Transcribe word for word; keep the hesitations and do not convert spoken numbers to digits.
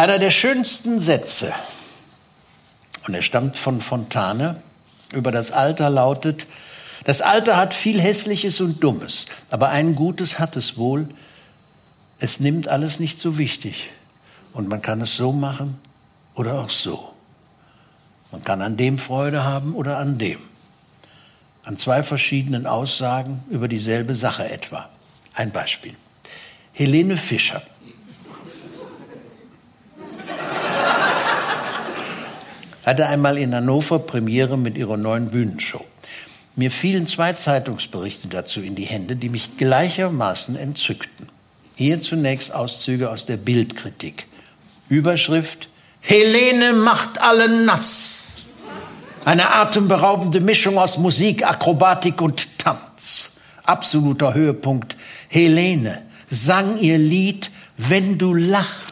Einer der schönsten Sätze, und er stammt von Fontane, über das Alter lautet: Das Alter hat viel Hässliches und Dummes, aber ein Gutes hat es wohl: Es nimmt alles nicht so wichtig und man kann es so machen oder auch so. Man kann an dem Freude haben oder an dem. An zwei verschiedenen Aussagen über dieselbe Sache etwa. Ein Beispiel. Helene Fischer. Hatte einmal in Hannover Premiere mit ihrer neuen Bühnenshow. Mir fielen zwei Zeitungsberichte dazu in die Hände, die mich gleichermaßen entzückten. Hier zunächst Auszüge aus der Bild-Kritik. Überschrift: Helene macht alle nass. Eine atemberaubende Mischung aus Musik, Akrobatik und Tanz. Absoluter Höhepunkt: Helene sang ihr Lied Wenn du lachst.